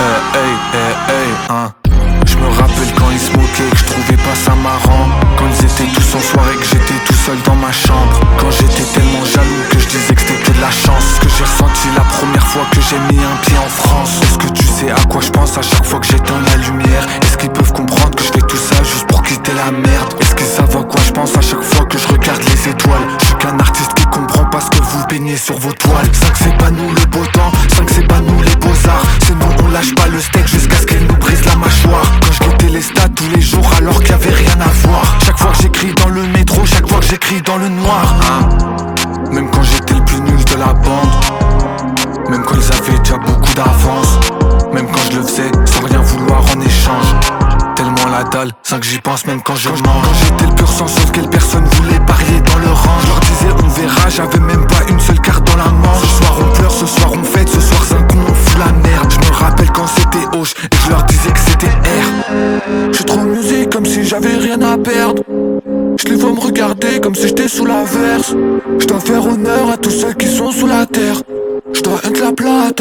Je me rappelle quand ils se moquaient, que je trouvais pas ça marrant. Quand ils étaient tous en soirée, que j'étais tout seul dans ma chambre. Quand j'étais tellement jaloux que je disais que c'était que de la chance. Ce que j'ai ressenti la première fois que j'ai mis un pied en France. Est-ce que tu sais à quoi je pense à chaque fois que j'éteins la lumière? Est-ce qu'ils peuvent comprendre que je fais tout ça juste pour quitter la merde? Est-ce qu'ils savent à quoi je pense à chaque fois que je regarde les étoiles? Je suis qu'un artiste qui comprend pas ce que vous peignez sur vos toiles. 5 c'est pas nous le beau temps, 5 c'est pas nous les beaux-arts. C'est nous on lâche pas le steak jusqu'à ce qu'elle nous brise la mâchoire. Quand je guettais les stats tous les jours alors qu'il y avait rien à voir. Chaque fois que j'écris dans le métro, chaque fois que j'écris dans le noir, Même quand j'étais le plus nul de la bande, même quand ils avaient déjà beaucoup d'avance, même quand je le faisais sans rien vouloir en échange. Tellement la dalle, 5 j'y pense même quand je mange. Quand j'étais le pur sang sauf quelle personne voulait parier dans le rang. Je leur disais on verra, j'avais même pas une seule carte dans la manche. Ce soir on pleure, ce soir on fête, ce soir 5 on fout la merde. Je me rappelle quand c'était Hoche et je leur disais que c'était R. J'suis trop musique comme si j'avais rien à perdre. Je les vois me regarder comme si j'étais sous la verse. Je dois faire honneur à tous ceux qui sont sous la terre. Je dois être la plata.